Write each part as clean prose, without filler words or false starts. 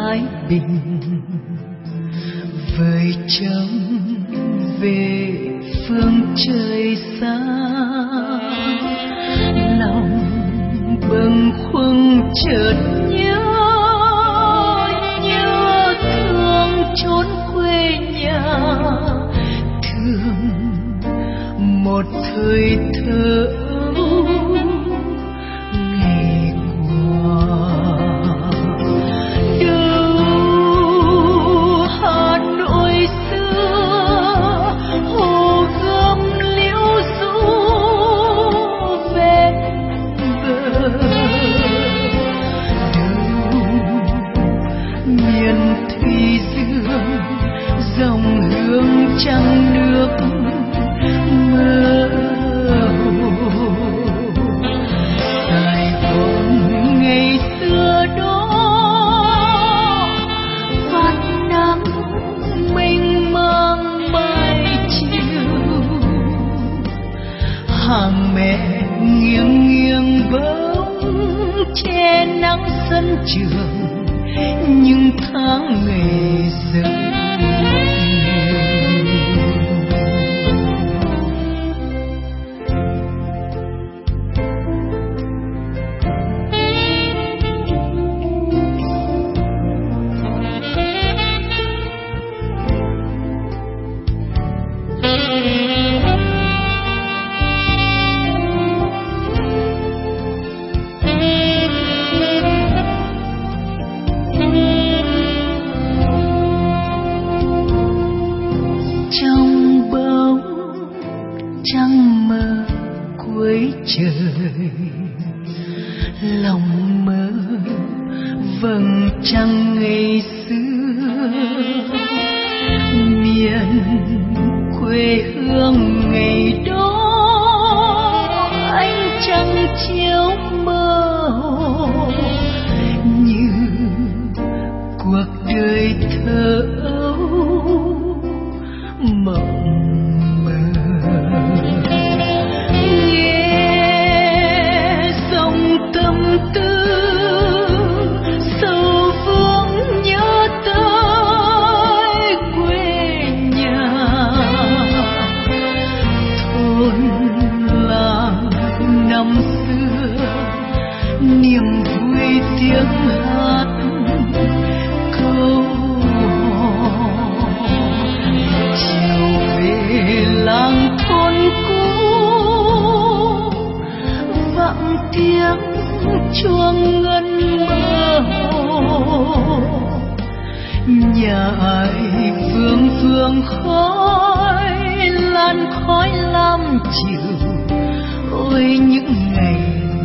thái bình, với chồng về phương trời xa. Lòng bâng khuâng chợt nhớ thương chốn quê nhà, thương một thời thơ ấu ngày qua. Đâu Hà Nội xưa, hồ gươm liễu ru ven bờ. Đâu miền Thủy Dương, dòng hương trăng nước mơ hồ. Sài Gòn ngày xưa đó, phát nắng mênh mang mai chiều. Hàng mẹ nghiêng nghiêng bóng che nắng sân trường, những tháng ngày giờ. Trời lòng mơ vầng trăng ngày xưa, miền quê hương ngày đó. Ánh trăng chiếu mơ hồ như cuộc đời thơ ấu mộng. Niềm vui tiếng hát câu hò, chiều về làng thôn cũ, vọng tiếng chuông ngân mơ hồ. Nhà ai vương vương khói lan khói lam chiều, ôi những ngày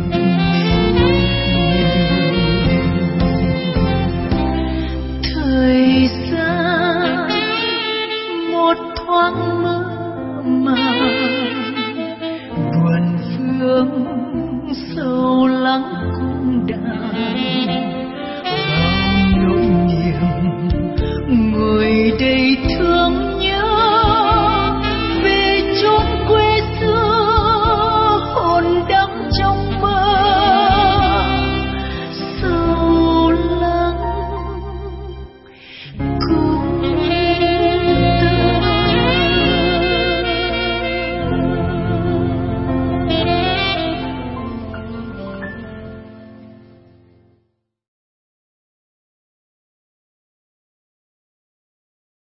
thời gian một thoáng mơ màng, buồn phương sâu lắng cũng đã